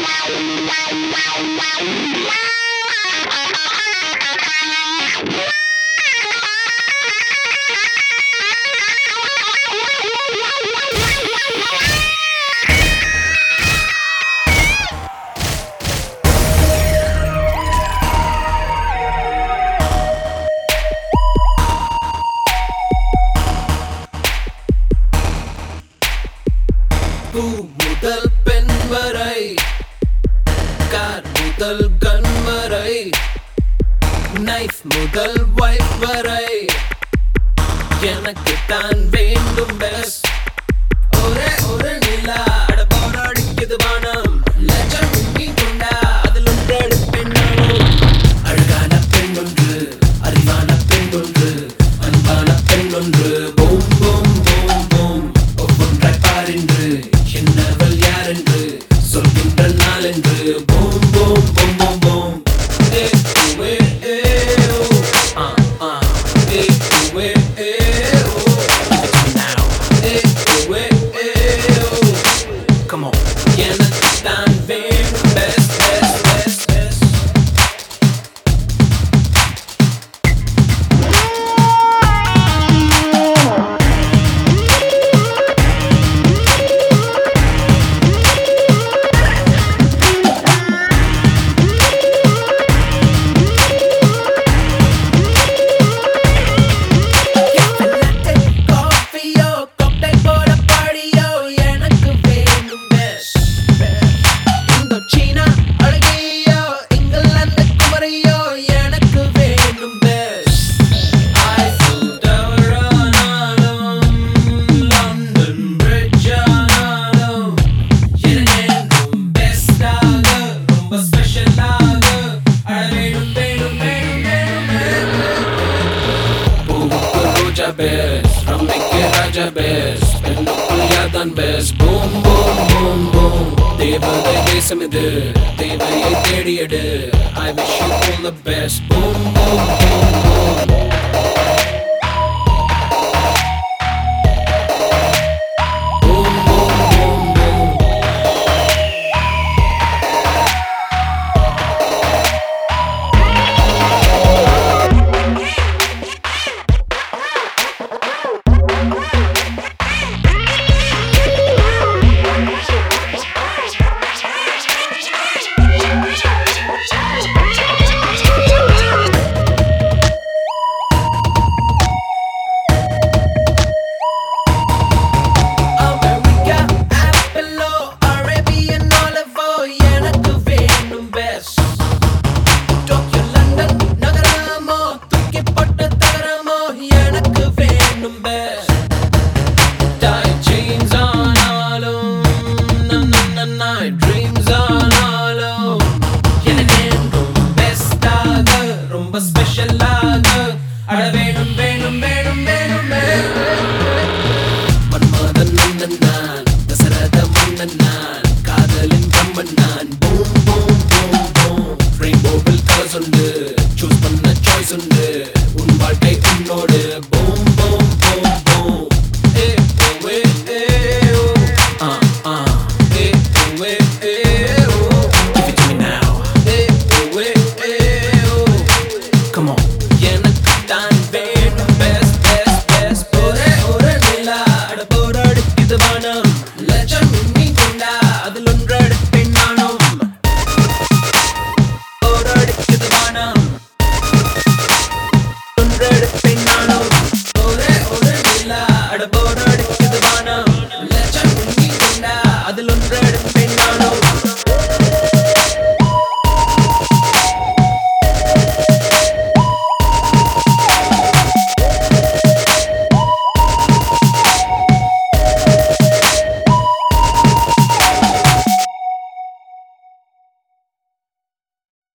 பூ முதல் பெண் வரை, கார் முதல் கன் வரை, நைஃப் முதல் வைஃப் வரை, எனக்கு தான் வேண்டும் பெஸ்ட். ஒரே ஒரு நிலா அட போராடிக்குது வானம், லட்சம் முங்கி கொண்டா அதில் ஒன்றடி பெண்ணாலும். அழகான பெண் ஒன்று, அறிவான பெண் ஒன்று, அன்பான பெண் ஒன்று, பூம் பூம் பூம் பூம். ஒவ்வொன்றாய் பாரின்று என்னவள் யாரென்று சொல்கின்ற நாளென்று, boom boom boom boom boom. Come on. எனக்கு தான் வேணும் best, best, best, best. Best, ramike raja best, pennukul yadan best, boom boom boom boom. Devadai desam idu, devayai thediyadu, I wish you all the best, boom boom boom boom.